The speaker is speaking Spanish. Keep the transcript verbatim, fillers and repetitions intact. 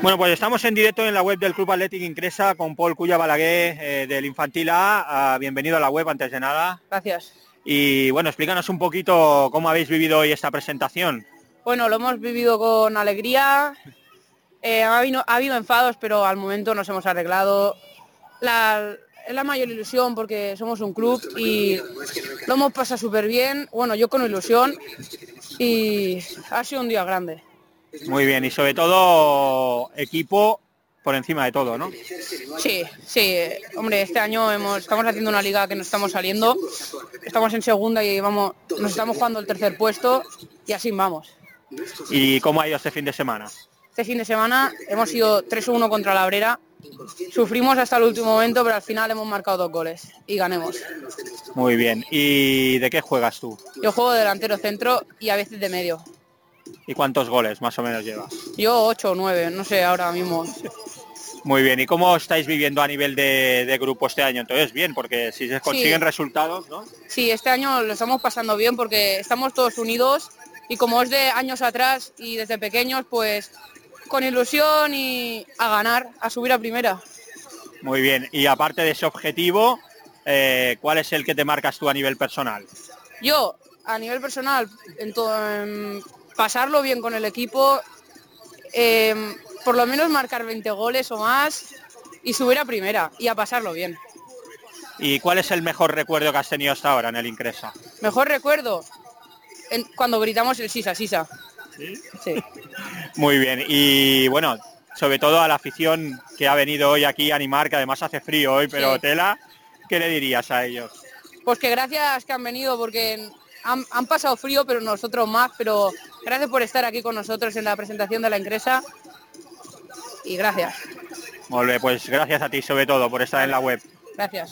Bueno, pues estamos en directo en la web del Club Athletic Incresa con Pol Culla Balaguer eh, del Infantil A. Uh, bienvenido a la web, antes de nada. Gracias. Y bueno, explícanos un poquito cómo habéis vivido hoy esta presentación. Bueno, lo hemos vivido con alegría. Eh, ha, habido, ha habido enfados, pero al momento nos hemos arreglado. La, es la mayor ilusión porque somos un club y lo hemos pasado súper bien. Bueno, yo con ilusión y ha sido un día grande. Muy bien, y sobre todo equipo por encima de todo, ¿no? Sí, sí, hombre, este año hemos, estamos haciendo una liga que nos estamos saliendo, estamos en segunda y vamos, nos estamos jugando el tercer puesto y así vamos. ¿Y cómo ha ido este fin de semana? Este fin de semana hemos ido tres uno contra la Abrera, sufrimos hasta el último momento, pero al final hemos marcado dos goles y ganemos. Muy bien, ¿y de qué juegas tú? Yo juego delantero centro y a veces de medio. ¿Y cuántos goles más o menos llevas? Yo ocho o nueve, no sé ahora mismo. Muy bien, ¿y cómo estáis viviendo a nivel de, de grupo este año? Entonces bien, porque si se consiguen sí. resultados, ¿no? Sí, este año lo estamos pasando bien porque estamos todos unidos y como es de años atrás y desde pequeños, pues con ilusión y a ganar, a subir a primera. Muy bien, y aparte de ese objetivo, eh, ¿cuál es el que te marcas tú a nivel personal? Yo, a nivel personal, en todo, en pasarlo bien con el equipo, eh, por lo menos marcar veinte goles o más y subir a primera y a pasarlo bien. ¿Y cuál es el mejor recuerdo que has tenido hasta ahora en el Incresa? Mejor recuerdo, en, cuando gritamos el Sisa, Sisa. ¿Sí? Sí. Muy bien, y bueno, sobre todo a la afición que ha venido hoy aquí a animar, que además hace frío hoy, pero sí. Tela, ¿qué le dirías a ellos? Pues que gracias que han venido porque han, han pasado frío, pero nosotros más, pero gracias por estar aquí con nosotros en la presentación de la Incresa y gracias. Muy bien, pues gracias a ti sobre todo por estar en la web. Gracias.